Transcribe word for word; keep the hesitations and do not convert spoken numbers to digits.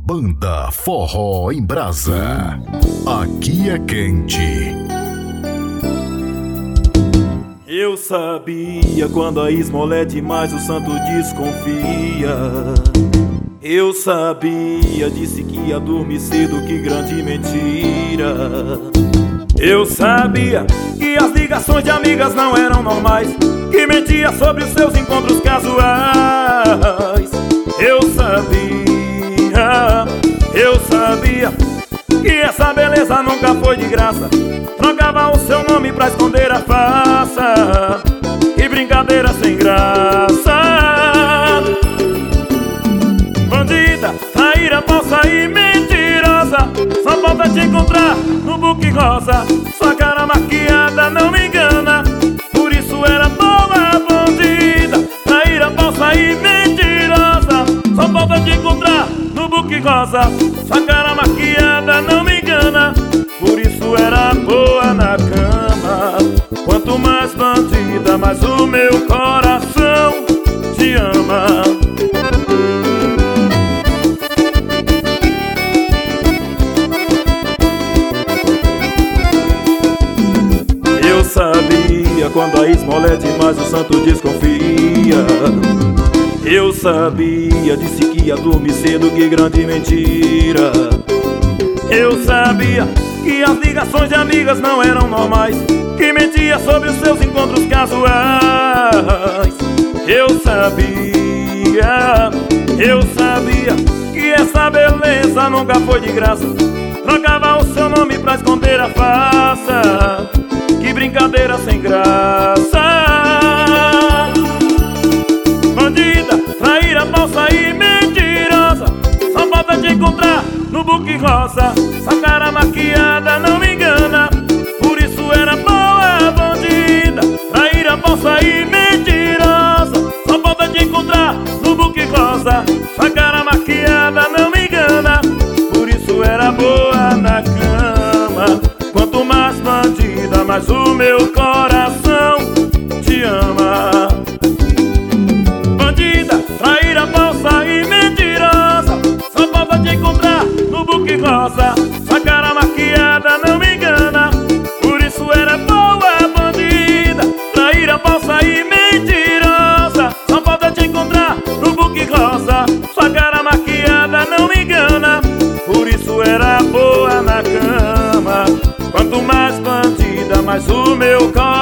Banda Forró em Brasa. Aqui é quente. Eu sabia quando a esmola é demais, o santo desconfia. Eu sabia, disse que ia dormir cedo, que grande mentira. Eu sabia que as ligações de amigas não eram normais, que mentia sobre os seus encontros casuais. Eu sabia, eu sabia que essa beleza nunca foi de graça. Trocava o seu nome pra esconder a farsa. Que brincadeira sem graça. Bandida, traíra, falsa e mentirosa, só falta te encontrar no buque rosa. Sua cara maquiada não me engana, por isso era boa. Bandida, traíra, falsa e mentirosa, só falta te encontrar no buque rosa. Sua cara maquiada não me engana, por isso era boa na cama. Quanto mais bandida, mais o meu coração te ama. Eu sabia quando a esmola é demais, o santo desconfia. Eu sabia, disse que ia dormir cedo, que grande mentira. Eu sabia que as ligações de amigas não eram normais, que mentia sobre os seus encontros casuais. Eu sabia, eu sabia que essa beleza nunca foi de graça. Trocava o seu nome pra esconder a farsa. Que brincadeira sem graça. Bandida, traíra, falsa e mentirosa, só falta te encontrar no buque rosa. Sua cara maquiada não me engana, por isso era boa. Bandida, traíra, falsa e mentirosa, só falta te encontrar no buque rosa. Sua cara maquiada não me engana, por isso era boa na cama. Quanto mais bandida, mais o meu coração te ama. Bandida, traíra, falsa e mentirosa, só falta te encontrar no buque rosa. Sua cara maquiada não me engana, por isso era boa. Bandida, traíra, falsa e mentirosa, só falta te encontrar no buque rosa. Sua cara maquiada não me engana, por isso era boa na cama. Quanto mais bandida, mais o meu coração